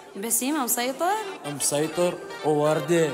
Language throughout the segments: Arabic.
بسيمة مسيطر؟ مسيطر ووردة.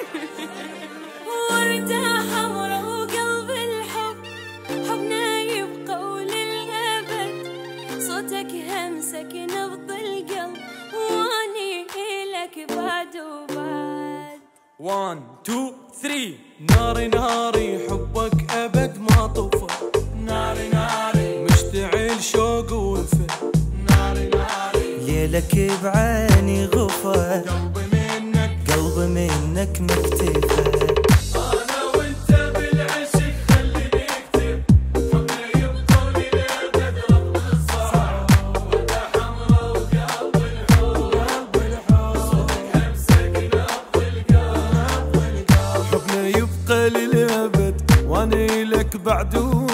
وردة حمرا وقلب الحب، حبنا يبقى وللأبد، صوتك همسك نبض القلب، واني لك بعد وبعد. 1 2 3. ناري ناري حبك أبد ما طفى، ناري ناري مشتعل شوق ووفى، ناري ناري ليلك بعيني غفى، قلبي منك مكتفى. أنا وأنت بالعشق خليني أكتب، حبنا يبقى وللأبد رب الصعب، وردة حمرا وقلب الحب، صوتك همسك نبض القلب، حبنا يبقى للأبد وأنا لك بعد